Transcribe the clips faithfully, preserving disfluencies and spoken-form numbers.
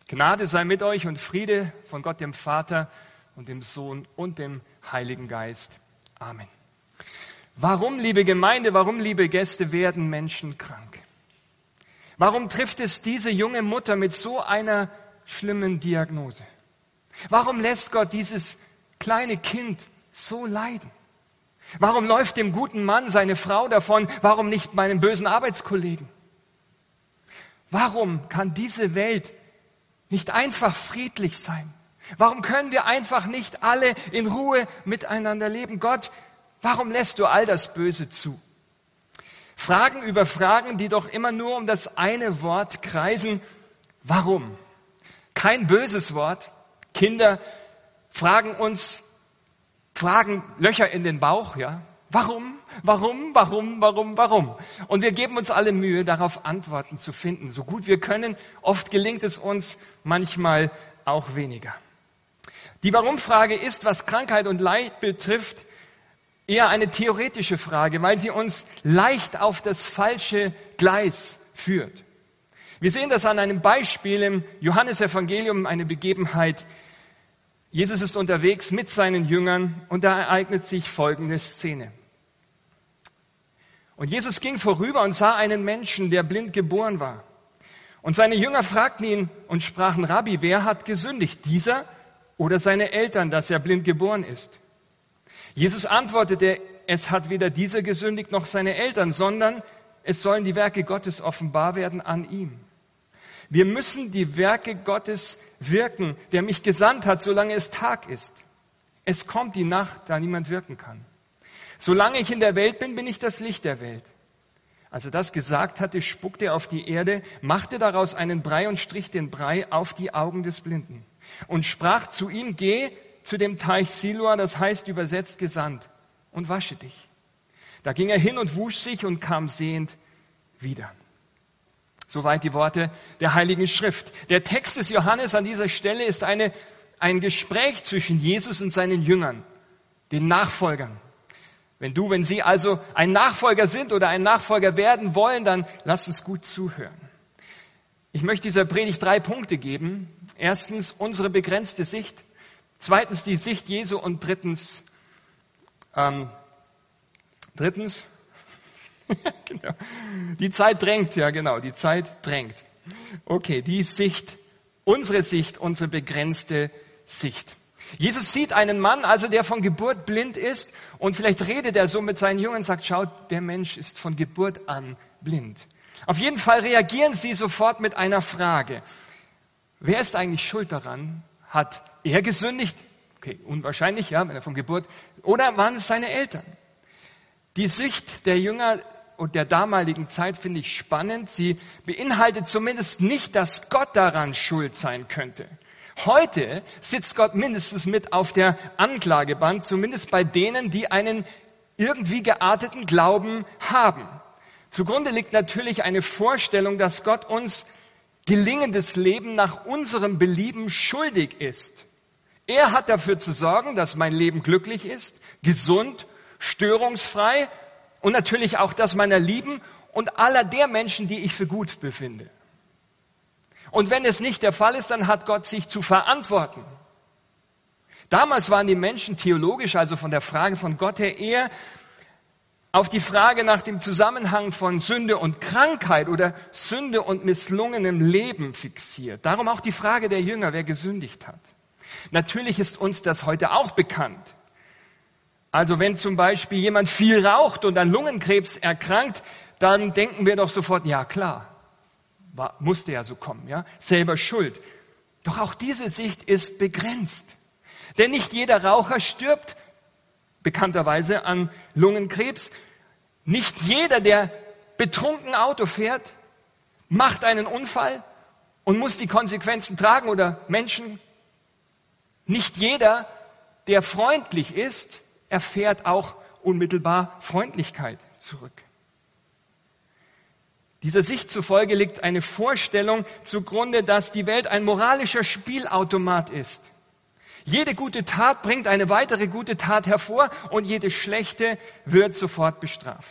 Gnade sei mit euch und Friede von Gott dem Vater und dem Sohn und dem Heiligen Geist. Amen. Warum, liebe Gemeinde, warum, liebe Gäste, werden Menschen krank? Warum trifft es diese junge Mutter mit so einer schlimmen Diagnose? Warum lässt Gott dieses kleine Kind so leiden? Warum läuft dem guten Mann seine Frau davon? Warum nicht meinem bösen Arbeitskollegen? Warum kann diese Welt nicht einfach friedlich sein? Warum können wir einfach nicht alle in Ruhe miteinander leben? Gott, warum lässt du all das Böse zu? Fragen über Fragen, die doch immer nur um das eine Wort kreisen. Warum? Kein böses Wort. Kinder fragen uns, fragen Löcher in den Bauch, ja? Warum? Warum? Warum? Warum? Warum? Und wir geben uns alle Mühe, darauf Antworten zu finden, so gut wir können. Oft gelingt es uns, manchmal auch weniger. Die Warum-Frage ist, was Krankheit und Leid betrifft, eher eine theoretische Frage, weil sie uns leicht auf das falsche Gleis führt. Wir sehen das an einem Beispiel im Johannesevangelium, eine Begebenheit. Jesus ist unterwegs mit seinen Jüngern und da ereignet sich folgende Szene. Und Jesus ging vorüber und sah einen Menschen, der blind geboren war. Und seine Jünger fragten ihn und sprachen, Rabbi, wer hat gesündigt, dieser oder seine Eltern, dass er blind geboren ist? Jesus antwortete, es hat weder dieser gesündigt noch seine Eltern, sondern es sollen die Werke Gottes offenbar werden an ihm. Wir müssen die Werke Gottes wirken, der mich gesandt hat, solange es Tag ist. Es kommt die Nacht, da niemand wirken kann. Solange ich in der Welt bin, bin ich das Licht der Welt. Als er das gesagt hatte, spuckte er auf die Erde, machte daraus einen Brei und strich den Brei auf die Augen des Blinden und sprach zu ihm, geh zu dem Teich Siloa, das heißt übersetzt gesandt, und wasche dich. Da ging er hin und wusch sich und kam sehend wieder. Soweit die Worte der Heiligen Schrift. Der Text des Johannes an dieser Stelle ist eine, ein Gespräch zwischen Jesus und seinen Jüngern, den Nachfolgern. Wenn du, wenn sie also ein Nachfolger sind oder ein Nachfolger werden wollen, dann lass uns gut zuhören. Ich möchte dieser Predigt drei Punkte geben. Erstens unsere begrenzte Sicht, zweitens die Sicht Jesu und drittens, ähm, drittens, genau, die Zeit drängt, ja genau, die Zeit drängt. Okay, die Sicht, unsere Sicht, unsere begrenzte Sicht. Jesus sieht einen Mann, also der von Geburt blind ist, und vielleicht redet er so mit seinen Jüngern und sagt, schaut, der Mensch ist von Geburt an blind. Auf jeden Fall reagieren sie sofort mit einer Frage. Wer ist eigentlich schuld daran? Hat er gesündigt? Okay, unwahrscheinlich, ja, wenn er von Geburt, oder waren es seine Eltern? Die Sicht der Jünger und der damaligen Zeit finde ich spannend. Sie beinhaltet zumindest nicht, dass Gott daran schuld sein könnte. Heute sitzt Gott mindestens mit auf der Anklagebank, zumindest bei denen, die einen irgendwie gearteten Glauben haben. Zugrunde liegt natürlich eine Vorstellung, dass Gott uns gelingendes Leben nach unserem Belieben schuldig ist. Er hat dafür zu sorgen, dass mein Leben glücklich ist, gesund, störungsfrei und natürlich auch das meiner Lieben und aller der Menschen, die ich für gut befinde. Und wenn es nicht der Fall ist, dann hat Gott sich zu verantworten. Damals waren die Menschen theologisch, also von der Frage von Gott her, eher auf die Frage nach dem Zusammenhang von Sünde und Krankheit oder Sünde und misslungenem Leben fixiert. Darum auch die Frage der Jünger, wer gesündigt hat. Natürlich ist uns das heute auch bekannt. Also wenn zum Beispiel jemand viel raucht und an Lungenkrebs erkrankt, dann denken wir doch sofort, ja klar, war, musste ja so kommen, ja, selber schuld. Doch auch diese Sicht ist begrenzt. Denn nicht jeder Raucher stirbt bekannterweise an Lungenkrebs. Nicht jeder, der betrunken Auto fährt, macht einen Unfall und muss die Konsequenzen tragen oder Menschen. Nicht jeder, der freundlich ist, erfährt auch unmittelbar Freundlichkeit zurück. Dieser Sicht zufolge liegt eine Vorstellung zugrunde, dass die Welt ein moralischer Spielautomat ist. Jede gute Tat bringt eine weitere gute Tat hervor und jede schlechte wird sofort bestraft.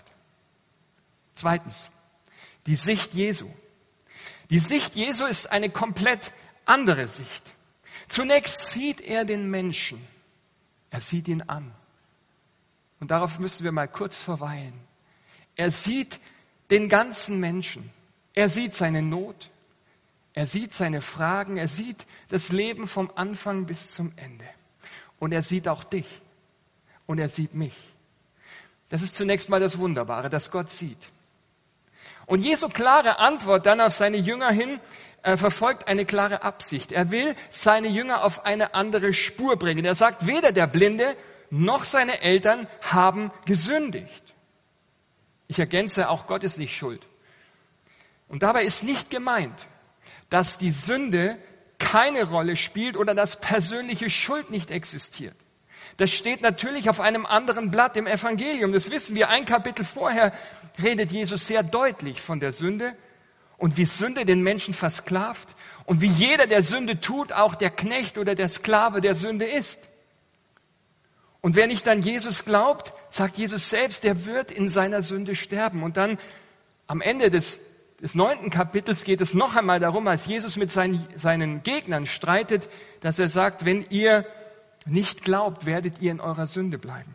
Zweitens, die Sicht Jesu. Die Sicht Jesu ist eine komplett andere Sicht. Zunächst sieht er den Menschen. Er sieht ihn an. Und darauf müssen wir mal kurz verweilen. Er sieht den ganzen Menschen. Er sieht seine Not. Er sieht seine Fragen. Er sieht das Leben vom Anfang bis zum Ende. Und er sieht auch dich. Und er sieht mich. Das ist zunächst mal das Wunderbare, dass Gott sieht. Und Jesu klare Antwort dann auf seine Jünger hin äh, verfolgt eine klare Absicht. Er will seine Jünger auf eine andere Spur bringen. Er sagt, weder der Blinde noch seine Eltern haben gesündigt. Ich ergänze, auch Gott ist nicht schuld. Und dabei ist nicht gemeint, dass die Sünde keine Rolle spielt oder dass persönliche Schuld nicht existiert. Das steht natürlich auf einem anderen Blatt im Evangelium. Das wissen wir. Ein Kapitel vorher redet Jesus sehr deutlich von der Sünde und wie Sünde den Menschen versklavt und wie jeder, der Sünde tut, auch der Knecht oder der Sklave der Sünde ist. Und wer nicht an Jesus glaubt, sagt Jesus selbst, der wird in seiner Sünde sterben. Und dann am Ende des, des neunten Kapitels geht es noch einmal darum, als Jesus mit seinen, seinen Gegnern streitet, dass er sagt, wenn ihr nicht glaubt, werdet ihr in eurer Sünde bleiben.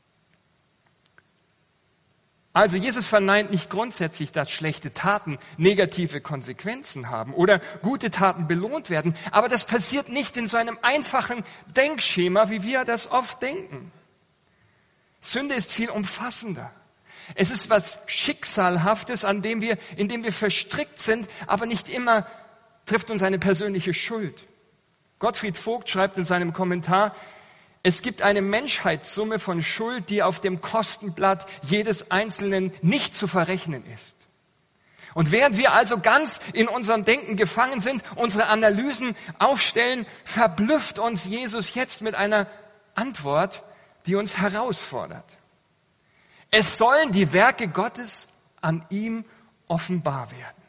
Also Jesus verneint nicht grundsätzlich, dass schlechte Taten negative Konsequenzen haben oder gute Taten belohnt werden, aber das passiert nicht in so einem einfachen Denkschema, wie wir das oft denken. Sünde ist viel umfassender. Es ist was Schicksalhaftes, an dem wir, in dem wir verstrickt sind, aber nicht immer trifft uns eine persönliche Schuld. Gottfried Vogt schreibt in seinem Kommentar, es gibt eine Menschheitssumme von Schuld, die auf dem Kostenblatt jedes Einzelnen nicht zu verrechnen ist. Und während wir also ganz in unserem Denken gefangen sind, unsere Analysen aufstellen, verblüfft uns Jesus jetzt mit einer Antwort, die uns herausfordert. Es sollen die Werke Gottes an ihm offenbar werden.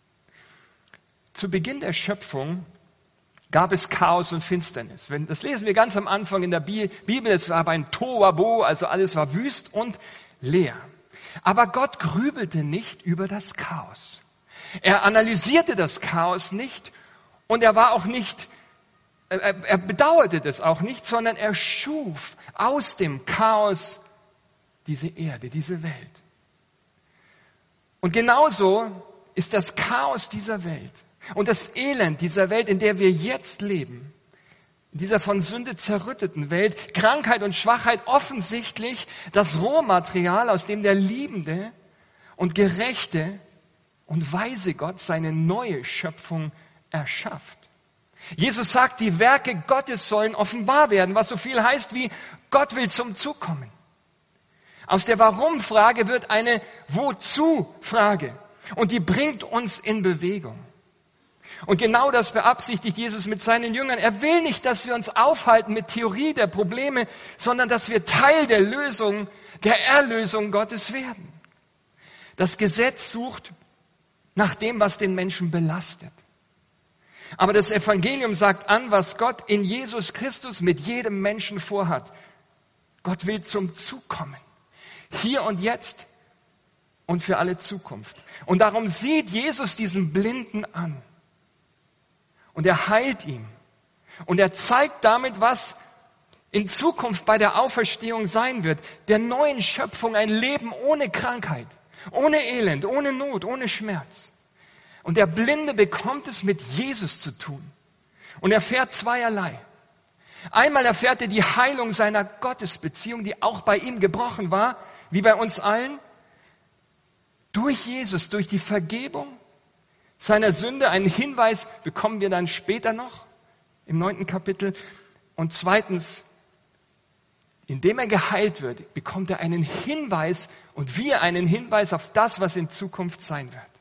Zu Beginn der Schöpfung gab es Chaos und Finsternis. Das lesen wir ganz am Anfang in der Bibel. Es war ein Tohuwabohu, also alles war wüst und leer. Aber Gott grübelte nicht über das Chaos. Er analysierte das Chaos nicht und er war auch nicht, er, er bedauerte das auch nicht, sondern er schuf aus dem Chaos diese Erde, diese Welt. Und genauso ist das Chaos dieser Welt und das Elend dieser Welt, in der wir jetzt leben, in dieser von Sünde zerrütteten Welt, Krankheit und Schwachheit offensichtlich das Rohmaterial, aus dem der liebende und gerechte und weise Gott seine neue Schöpfung erschafft. Jesus sagt, die Werke Gottes sollen offenbar werden, was so viel heißt wie, Gott will zum Zug kommen. Aus der Warum-Frage wird eine Wozu-Frage und die bringt uns in Bewegung. Und genau das beabsichtigt Jesus mit seinen Jüngern. Er will nicht, dass wir uns aufhalten mit Theorie der Probleme, sondern dass wir Teil der Lösung, der Erlösung Gottes werden. Das Gesetz sucht nach dem, was den Menschen belastet. Aber das Evangelium sagt an, was Gott in Jesus Christus mit jedem Menschen vorhat. Gott will zum Zug kommen. Hier und jetzt und für alle Zukunft. Und darum sieht Jesus diesen Blinden an. Und er heilt ihn. Und er zeigt damit, was in Zukunft bei der Auferstehung sein wird. Der neuen Schöpfung ein Leben ohne Krankheit, ohne Elend, ohne Not, ohne Schmerz. Und der Blinde bekommt es mit Jesus zu tun. Und er erfährt zweierlei. Einmal erfährt er die Heilung seiner Gottesbeziehung, die auch bei ihm gebrochen war, wie bei uns allen. Durch Jesus, durch die Vergebung seiner Sünde, einen Hinweis bekommen wir dann später noch im neunten Kapitel. Und zweitens, indem er geheilt wird, bekommt er einen Hinweis und wir einen Hinweis auf das, was in Zukunft sein wird.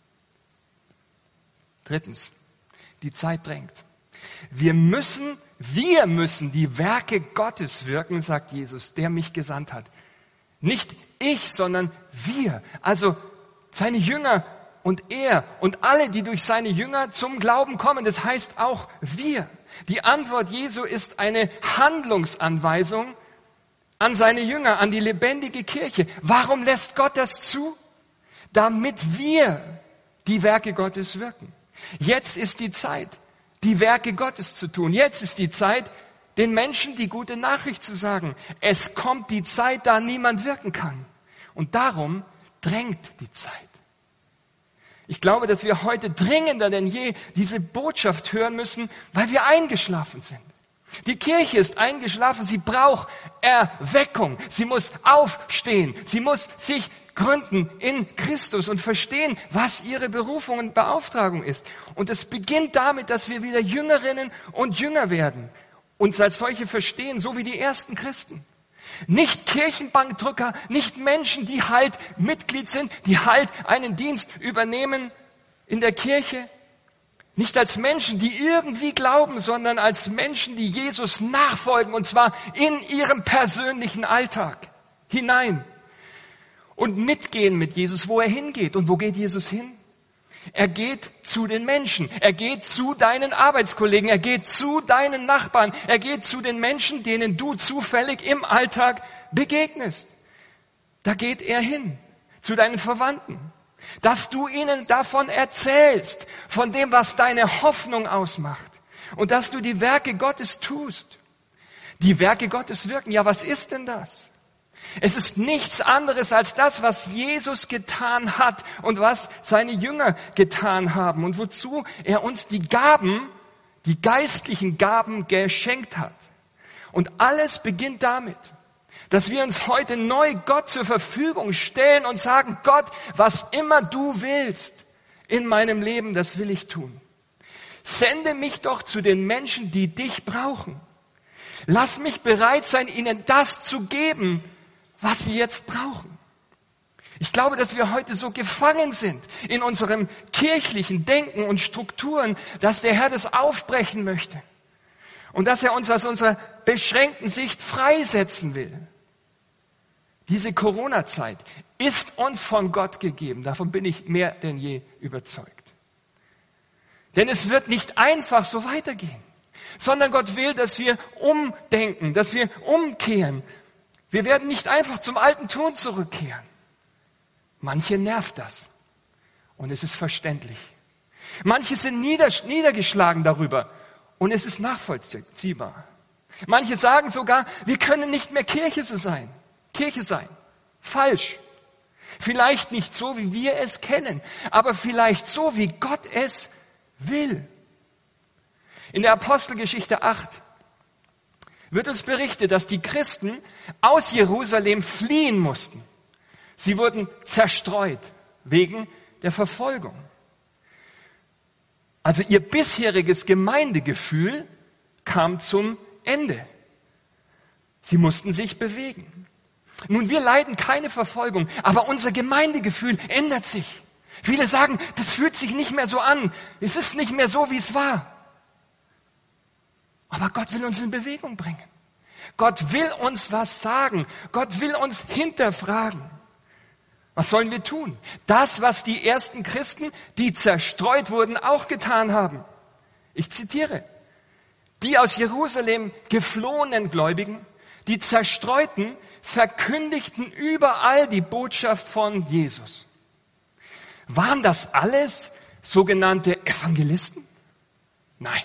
Drittens, die Zeit drängt. Wir müssen, wir müssen die Werke Gottes wirken, sagt Jesus, der mich gesandt hat. Nicht ich, sondern wir. Also seine Jünger und er und alle, die durch seine Jünger zum Glauben kommen. Das heißt auch wir. Die Antwort Jesu ist eine Handlungsanweisung an seine Jünger, an die lebendige Kirche. Warum lässt Gott das zu? Damit wir die Werke Gottes wirken. Jetzt ist die Zeit. die Werke Gottes zu tun. Jetzt ist die Zeit, den Menschen die gute Nachricht zu sagen. Es kommt die Zeit, da niemand wirken kann. Und darum drängt die Zeit. Ich glaube, dass wir heute dringender denn je diese Botschaft hören müssen, weil wir eingeschlafen sind. Die Kirche ist eingeschlafen, sie braucht Erweckung. Sie muss aufstehen, sie muss sich gründen in Christus und verstehen, was ihre Berufung und Beauftragung ist. Und es beginnt damit, dass wir wieder Jüngerinnen und Jünger werden, uns als solche verstehen, so wie die ersten Christen. Nicht Kirchenbankdrücker, nicht Menschen, die halt Mitglied sind, die halt einen Dienst übernehmen in der Kirche. Nicht als Menschen, die irgendwie glauben, sondern als Menschen, die Jesus nachfolgen, und zwar in ihrem persönlichen Alltag hinein. Und mitgehen mit Jesus, wo er hingeht. Und wo geht Jesus hin? Er geht zu den Menschen. Er geht zu deinen Arbeitskollegen. Er geht zu deinen Nachbarn. Er geht zu den Menschen, denen du zufällig im Alltag begegnest. Da geht er hin. Zu deinen Verwandten. Dass du ihnen davon erzählst, von dem, was deine Hoffnung ausmacht. Und dass du die Werke Gottes tust. Die Werke Gottes wirken. Ja, was ist denn das? Es ist nichts anderes als das, was Jesus getan hat und was seine Jünger getan haben und wozu er uns die Gaben, die geistlichen Gaben geschenkt hat. Und alles beginnt damit, dass wir uns heute neu Gott zur Verfügung stellen und sagen, Gott, was immer du willst in meinem Leben, das will ich tun. Sende mich doch zu den Menschen, die dich brauchen. Lass mich bereit sein, ihnen das zu geben, was sie jetzt brauchen. Ich glaube, dass wir heute so gefangen sind in unserem kirchlichen Denken und Strukturen, dass der Herr das aufbrechen möchte und dass er uns aus unserer beschränkten Sicht freisetzen will. Diese Corona-Zeit ist uns von Gott gegeben. Davon bin ich mehr denn je überzeugt. Denn es wird nicht einfach so weitergehen, sondern Gott will, dass wir umdenken, dass wir umkehren. Wir werden nicht einfach zum alten Tun zurückkehren. Manche nervt das. Und es ist verständlich. Manche sind nieder, niedergeschlagen darüber. Und es ist nachvollziehbar. Manche sagen sogar, wir können nicht mehr Kirche so sein. Kirche sein. Falsch. Vielleicht nicht so, wie wir es kennen, aber vielleicht so, wie Gott es will. In der Apostelgeschichte acht wird uns berichtet, dass die Christen aus Jerusalem fliehen mussten. Sie wurden zerstreut wegen der Verfolgung. Also ihr bisheriges Gemeindegefühl kam zum Ende. Sie mussten sich bewegen. Nun, wir leiden keine Verfolgung, aber unser Gemeindegefühl ändert sich. Viele sagen, das fühlt sich nicht mehr so an. Es ist nicht mehr so, wie es war. Aber Gott will uns in Bewegung bringen. Gott will uns was sagen. Gott will uns hinterfragen. Was sollen wir tun? Das, was die ersten Christen, die zerstreut wurden, auch getan haben. Ich zitiere. Die aus Jerusalem geflohenen Gläubigen, die Zerstreuten, verkündigten überall die Botschaft von Jesus. Waren das alles sogenannte Evangelisten? Nein.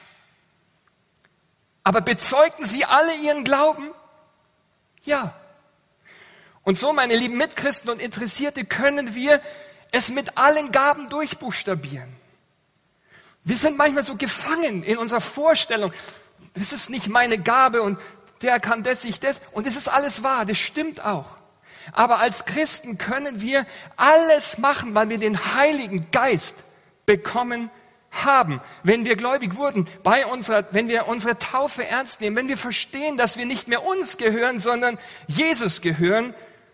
Aber bezeugten sie alle ihren Glauben? Ja. Und so, meine lieben Mitchristen und Interessierte, können wir es mit allen Gaben durchbuchstabieren. Wir sind manchmal so gefangen in unserer Vorstellung, das ist nicht meine Gabe und der kann das, ich das. Und es ist alles wahr, das stimmt auch. Aber als Christen können wir alles machen, weil wir den Heiligen Geist bekommen haben. Wenn wir gläubig wurden, bei unserer, wenn wir unsere Taufe ernst nehmen, wenn wir verstehen, dass wir nicht mehr uns gehören, sondern Jesus gehören,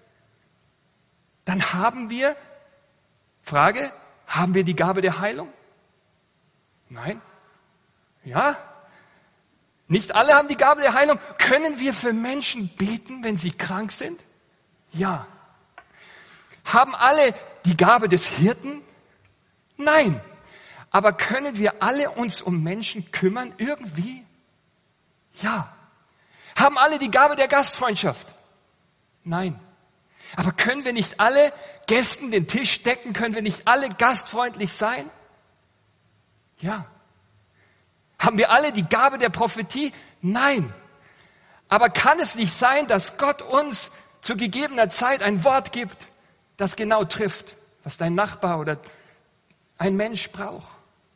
dann haben wir, Frage, haben wir die Gabe der Heilung? Nein? Ja? Nicht alle haben die Gabe der Heilung. Können wir für Menschen beten, wenn sie krank sind? Ja. Haben alle die Gabe des Hirten? Nein. Aber können wir alle uns um Menschen kümmern? Irgendwie? Ja. Haben alle die Gabe der Gastfreundschaft? Nein. Aber können wir nicht alle Gästen den Tisch decken? Können wir nicht alle gastfreundlich sein? Ja. Haben wir alle die Gabe der Prophetie? Nein. Aber kann es nicht sein, dass Gott uns zu gegebener Zeit ein Wort gibt, das genau trifft, was dein Nachbar oder ein Mensch braucht?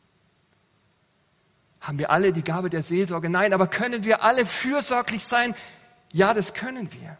Haben wir alle die Gabe der Seelsorge? Nein, aber können wir alle fürsorglich sein? Ja, das können wir.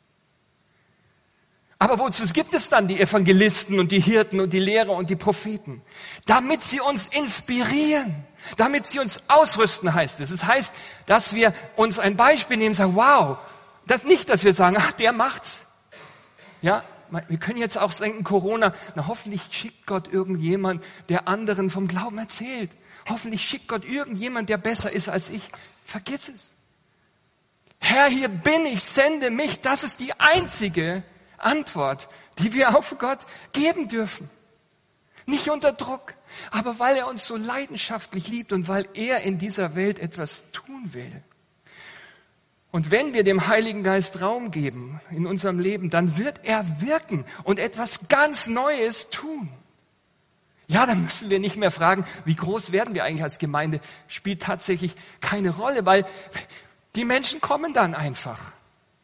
Aber wozu gibt es dann die Evangelisten und die Hirten und die Lehrer und die Propheten? Damit sie uns inspirieren, damit sie uns ausrüsten, heißt es. Es heißt, dass wir uns ein Beispiel nehmen und sagen, wow, das nicht, dass wir sagen, ach, der macht's. Ja, wir können jetzt auch denken, Corona, na hoffentlich schickt Gott irgendjemand, der anderen vom Glauben erzählt. Hoffentlich schickt Gott irgendjemand, der besser ist als ich. Vergiss es. Herr, hier bin ich, sende mich. Das ist die einzige Antwort, die wir auf Gott geben dürfen. Nicht unter Druck, aber weil er uns so leidenschaftlich liebt und weil er in dieser Welt etwas tun will. Und wenn wir dem Heiligen Geist Raum geben in unserem Leben, dann wird er wirken und etwas ganz Neues tun. Ja, dann müssen wir nicht mehr fragen, wie groß werden wir eigentlich als Gemeinde? Spielt tatsächlich keine Rolle, weil die Menschen kommen dann einfach.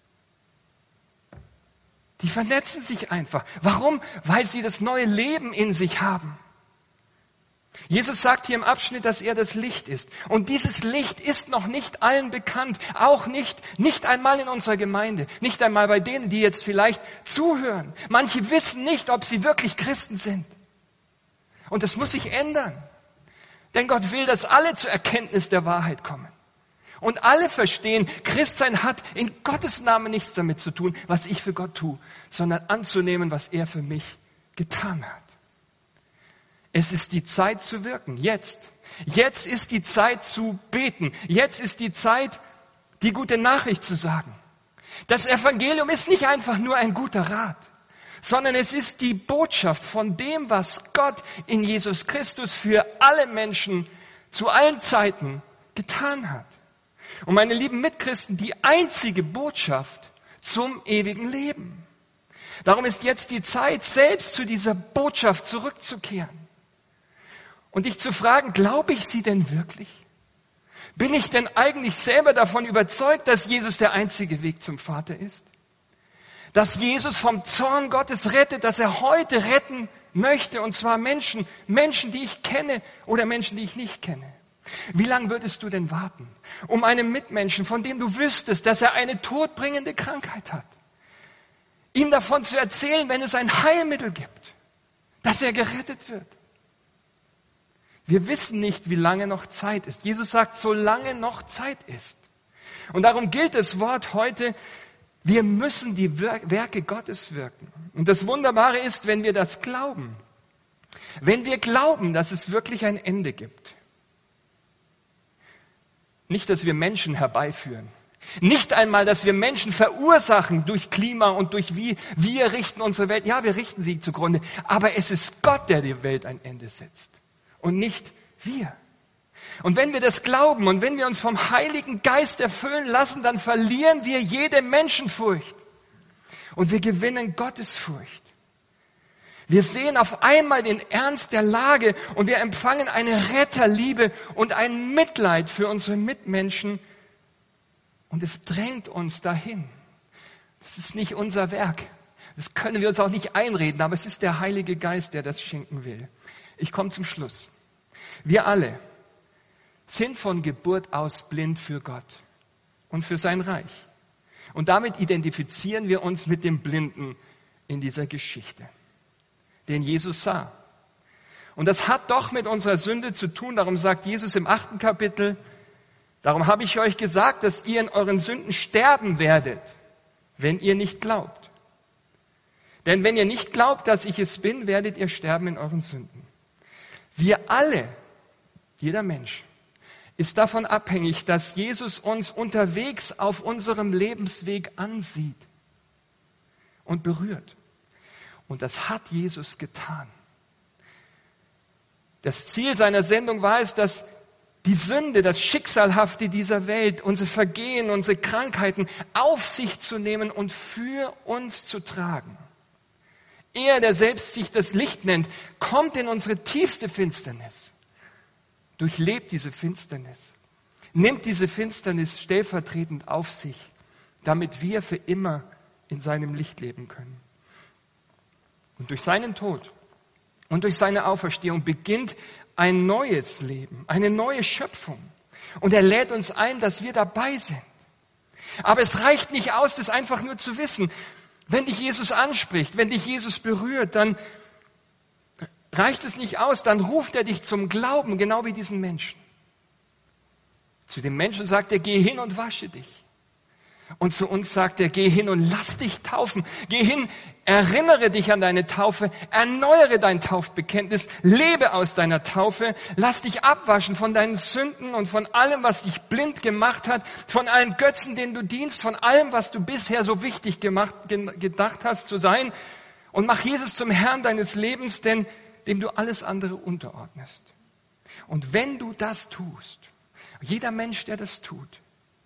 Die vernetzen sich einfach. Warum? Weil sie das neue Leben in sich haben. Jesus sagt hier im Abschnitt, dass er das Licht ist. Und dieses Licht ist noch nicht allen bekannt. Auch nicht, nicht einmal in unserer Gemeinde. Nicht einmal bei denen, die jetzt vielleicht zuhören. Manche wissen nicht, ob sie wirklich Christen sind. Und das muss sich ändern. Denn Gott will, dass alle zur Erkenntnis der Wahrheit kommen. Und alle verstehen, Christsein hat in Gottes Namen nichts damit zu tun, was ich für Gott tue, sondern anzunehmen, was er für mich getan hat. Es ist die Zeit zu wirken, jetzt. Jetzt ist die Zeit zu beten. Jetzt ist die Zeit, die gute Nachricht zu sagen. Das Evangelium ist nicht einfach nur ein guter Rat, sondern es ist die Botschaft von dem, was Gott in Jesus Christus für alle Menschen zu allen Zeiten getan hat. Und meine lieben Mitchristen, die einzige Botschaft zum ewigen Leben. Darum ist jetzt die Zeit, selbst zu dieser Botschaft zurückzukehren. Und dich zu fragen, glaube ich sie denn wirklich? Bin ich denn eigentlich selber davon überzeugt, dass Jesus der einzige Weg zum Vater ist? Dass Jesus vom Zorn Gottes rettet, dass er heute retten möchte, und zwar Menschen, Menschen, die ich kenne oder Menschen, die ich nicht kenne. Wie lange würdest du denn warten, um einem Mitmenschen, von dem du wüsstest, dass er eine todbringende Krankheit hat, ihm davon zu erzählen, wenn es ein Heilmittel gibt, dass er gerettet wird? Wir wissen nicht, wie lange noch Zeit ist. Jesus sagt, solange noch Zeit ist. Und darum gilt das Wort heute, wir müssen die Werke Gottes wirken. Und das Wunderbare ist, wenn wir das glauben, wenn wir glauben, dass es wirklich ein Ende gibt. Nicht, dass wir Menschen herbeiführen. Nicht einmal, dass wir Menschen verursachen durch Klima und durch wie wir richten unsere Welt. Ja, wir richten sie zugrunde. Aber es ist Gott, der der Welt ein Ende setzt. Und nicht wir. Und wenn wir das glauben und wenn wir uns vom Heiligen Geist erfüllen lassen, dann verlieren wir jede Menschenfurcht. Und wir gewinnen Gottesfurcht. Wir sehen auf einmal den Ernst der Lage und wir empfangen eine Retterliebe und ein Mitleid für unsere Mitmenschen. Und es drängt uns dahin. Das ist nicht unser Werk. Das können wir uns auch nicht einreden, aber es ist der Heilige Geist, der das schenken will. Ich komme zum Schluss. Wir alle sind von Geburt aus blind für Gott und für sein Reich. Und damit identifizieren wir uns mit dem Blinden in dieser Geschichte, den Jesus sah. Und das hat doch mit unserer Sünde zu tun. Darum sagt Jesus im achten Kapitel, darum habe ich euch gesagt, dass ihr in euren Sünden sterben werdet, wenn ihr nicht glaubt. Denn wenn ihr nicht glaubt, dass ich es bin, werdet ihr sterben in euren Sünden. Wir alle, jeder Mensch, ist davon abhängig, dass Jesus uns unterwegs auf unserem Lebensweg ansieht und berührt. Und das hat Jesus getan. Das Ziel seiner Sendung war es, dass die Sünde, das Schicksalhafte dieser Welt, unsere Vergehen, unsere Krankheiten auf sich zu nehmen und für uns zu tragen. Er, der selbst sich das Licht nennt, kommt in unsere tiefste Finsternis, durchlebt diese Finsternis nimmt diese Finsternis stellvertretend auf sich, damit wir für immer in seinem Licht leben können. Und durch seinen Tod und durch seine Auferstehung beginnt ein neues Leben, eine neue Schöpfung. Und er lädt uns ein, dass wir dabei sind. Aber es reicht nicht aus, das einfach nur zu wissen. Wenn dich Jesus anspricht, wenn dich Jesus berührt, dann reicht es nicht aus, dann ruft er dich zum Glauben, genau wie diesen Menschen. Zu dem Menschen sagt er, geh hin und wasche dich. Und zu uns sagt er, geh hin und lass dich taufen. Geh hin, erinnere dich an deine Taufe, erneuere dein Taufbekenntnis, lebe aus deiner Taufe, lass dich abwaschen von deinen Sünden und von allem, was dich blind gemacht hat, von allen Götzen, denen du dienst, von allem, was du bisher so wichtig gemacht, gedacht hast zu sein, und mach Jesus zum Herrn deines Lebens, denn dem du alles andere unterordnest. Und wenn du das tust, jeder Mensch, der das tut,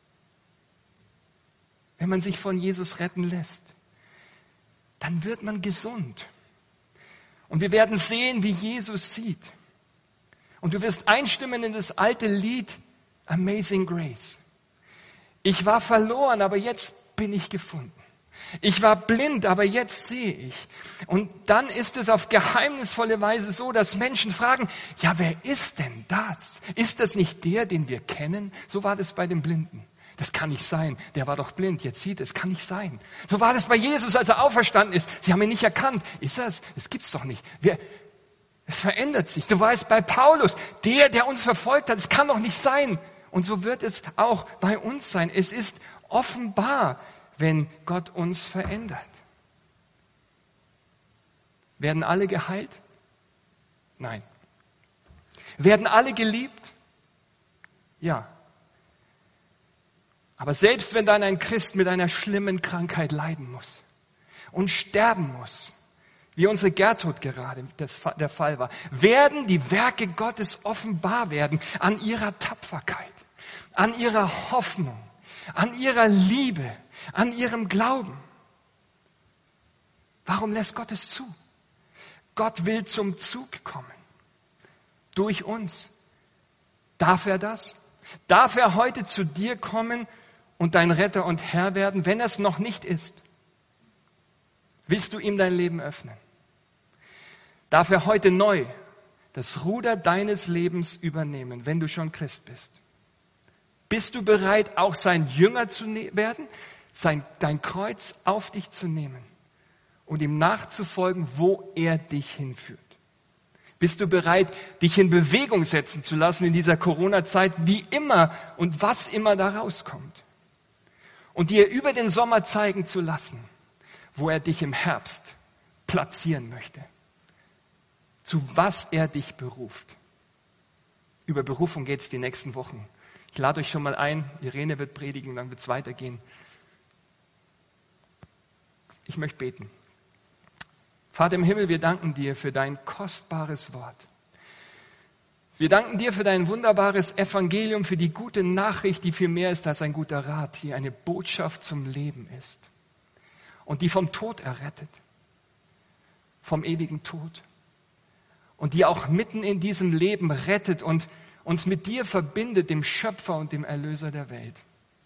wenn man sich von Jesus retten lässt, dann wird man gesund. Und wir werden sehen, wie Jesus sieht. Und du wirst einstimmen in das alte Lied Amazing Grace. Ich war verloren, aber jetzt bin ich gefunden. Ich war blind, aber jetzt sehe ich. Und dann ist es auf geheimnisvolle Weise so, dass Menschen fragen, ja, wer ist denn das? Ist das nicht der, den wir kennen? So war das bei den Blinden. Das kann nicht sein. Der war doch blind. Jetzt sieht es. Kann nicht sein. So war das bei Jesus, als er auferstanden ist. Sie haben ihn nicht erkannt. Ist das? Das gibt's doch nicht. Wir, es verändert sich. Du weißt, bei Paulus, der, der uns verfolgt hat, es kann doch nicht sein. Und so wird es auch bei uns sein. Es ist offenbar, wenn Gott uns verändert. Werden alle geheilt? Nein. Werden alle geliebt? Ja. Aber selbst wenn dann ein Christ mit einer schlimmen Krankheit leiden muss und sterben muss, wie unsere Gertrud gerade das, der Fall war, werden die Werke Gottes offenbar werden an ihrer Tapferkeit, an ihrer Hoffnung, an ihrer Liebe, an ihrem Glauben. Warum lässt Gott es zu? Gott will zum Zug kommen. Durch uns. Darf er das? Darf er heute zu dir kommen und dein Retter und Herr werden, wenn er es noch nicht ist? Willst du ihm dein Leben öffnen? Darf er heute neu das Ruder deines Lebens übernehmen, wenn du schon Christ bist? Bist du bereit, auch sein Jünger zu werden, sein, dein Kreuz auf dich zu nehmen und ihm nachzufolgen, wo er dich hinführt? Bist du bereit, dich in Bewegung setzen zu lassen in dieser Corona-Zeit, wie immer und was immer da rauskommt? Und dir über den Sommer zeigen zu lassen, wo er dich im Herbst platzieren möchte. Zu was er dich beruft. Über Berufung geht es die nächsten Wochen. Ich lade euch schon mal ein. Irene wird predigen, dann wird es weitergehen. Ich möchte beten. Vater im Himmel, wir danken dir für dein kostbares Wort. Wir danken dir für dein wunderbares Evangelium, für die gute Nachricht, die viel mehr ist als ein guter Rat, die eine Botschaft zum Leben ist und die vom Tod errettet, vom ewigen Tod und die auch mitten in diesem Leben rettet und uns mit dir verbindet, dem Schöpfer und dem Erlöser der Welt.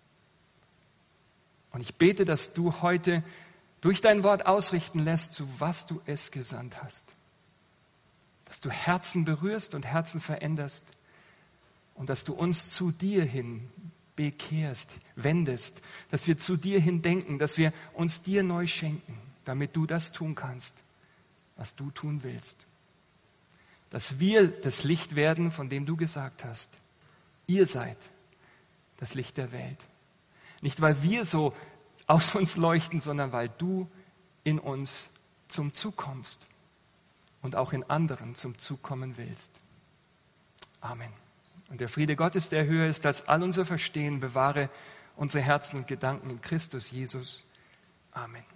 Und ich bete, dass du heute durch dein Wort ausrichten lässt, zu was du es gesandt hast. Dass du Herzen berührst und Herzen veränderst und dass du uns zu dir hin bekehrst, wendest, dass wir zu dir hin denken, dass wir uns dir neu schenken, damit du das tun kannst, was du tun willst. Dass wir das Licht werden, von dem du gesagt hast, ihr seid das Licht der Welt. Nicht, weil wir so aus uns leuchten, sondern weil du in uns zum Zug kommst und auch in anderen zum Zug kommen willst. Amen. Und der Friede Gottes, der höher ist als all unser Verstehen, bewahre unsere Herzen und Gedanken in Christus Jesus. Amen.